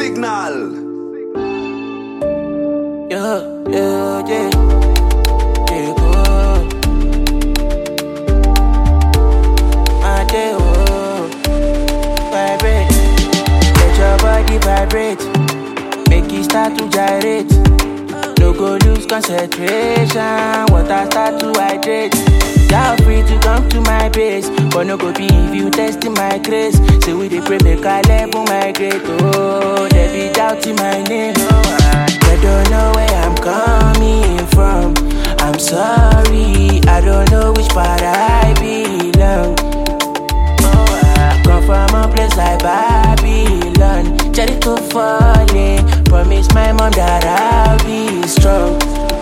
Signal. Yeah. Go. My day, vibrate. Let your body vibrate. Make it start to gyrate. No go lose concentration. Water start to hydrate. Y'all free to come to my base, but no go be if you testing my grace. Say we dey pray make I level my grade. Oh, they be doubting my name. They don't know where I'm coming from. I'm sorry, I don't know which part I belong. I come from a place like Babylon. Jericho falling, promise my mom that I'll be strong.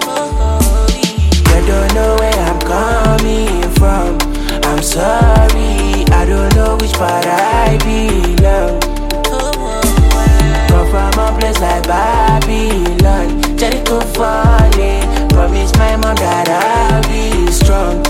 They don't know where I'm coming from. I'm sorry, I don't know which part I belong. Come from a place like Babylon. Jericho falling, promise my mom that I'll be strong.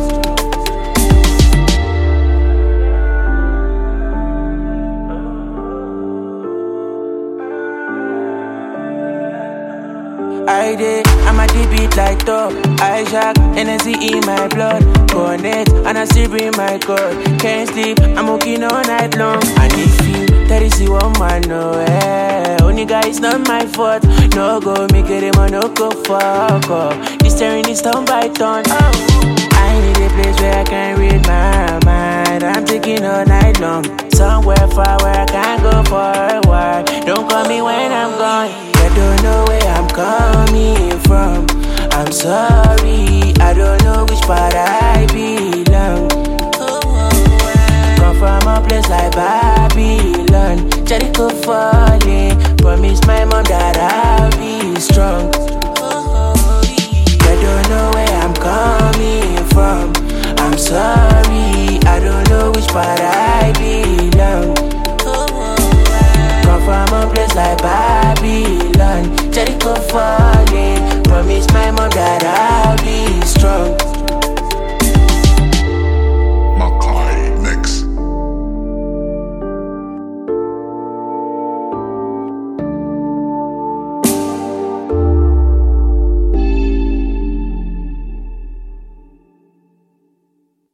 I'm at the beat like top. I shock, energy in my blood. Connect, and I still bring my cord. Can't sleep, I'm working all night long. And if you, that is the one man, no only guy, it's not my fault. No go, make it, man, no go fuck up. This turn is turn by turn. I need a place where I can read my mind. I'm taking all night long. Somewhere far where I can go for a while. Don't call me when I'm gone. I don't know where I'm coming from. I'm sorry, I don't know which part I belong.